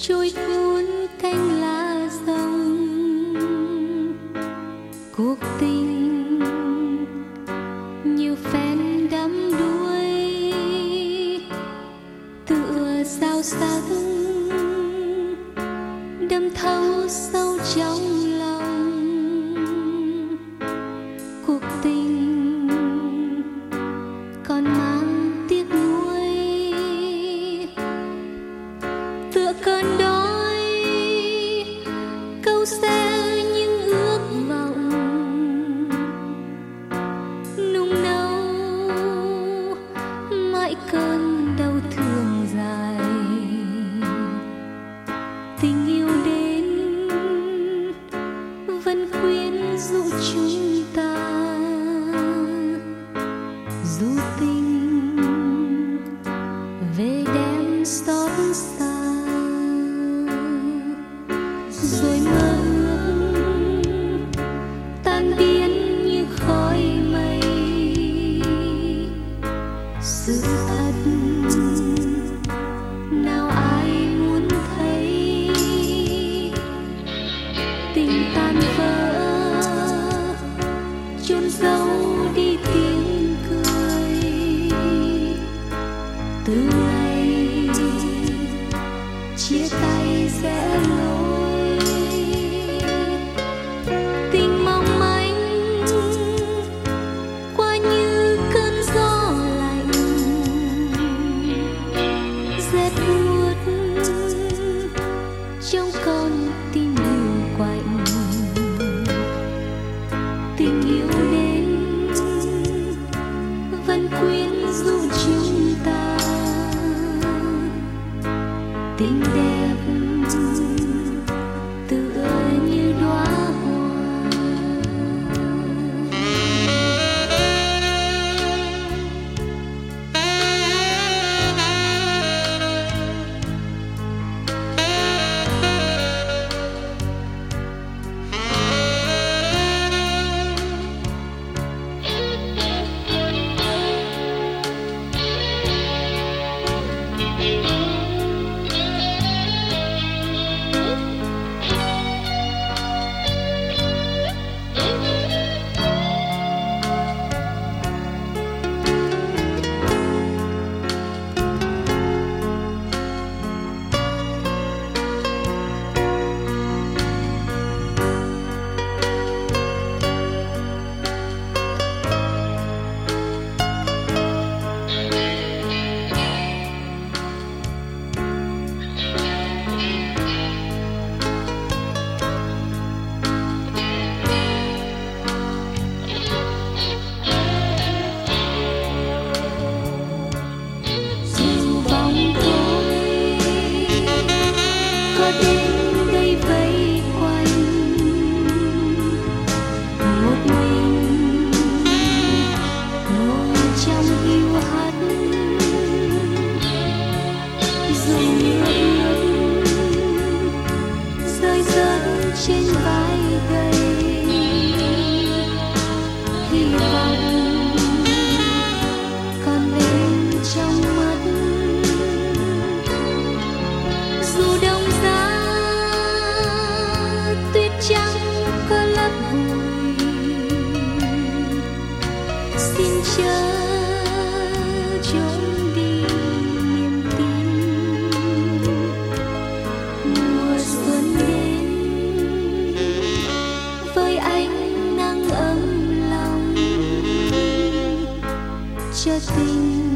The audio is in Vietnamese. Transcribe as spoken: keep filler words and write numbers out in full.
trôi cuốn cánh lá rồng. Cuộc tình như phen đắm đuối, tựa sao sắc đâm thấu sâu trong lòng. Cuộc tình còn mang tiếc nuối, tựa cơn đói câu xe những ước vọng nung nấu mãi cơn đau thương dài. Tình yêu đến vẫn quyến rũ chúng ta, dù tình về đem xót xa. Rồi mơ ước tan biến như khói mây, sự thật nào ai muốn thấy. Tình tan vỡ chôn giấu đi tiếng cười, từ ngày chia tay rẽ lối. Tình mong manh qua như cơn gió lạnh, rét buốt trong con tim hiu quạnh. Tình yêu đến vẫn quyến rũ chúng ta, tình đẹp tựa như đóa hoa. Đến đây vây quanh một mình ngồi trong hiu hắt, rồi nước rơi rớt trên vai gầy. Hy vọng còn bên trong mắt, dù đông giá tuyết trắng có lấp vùi. Xin chớ trốn đi niềm tin. Mùa xuân đến với ánh nắng ấm lòng, cho tình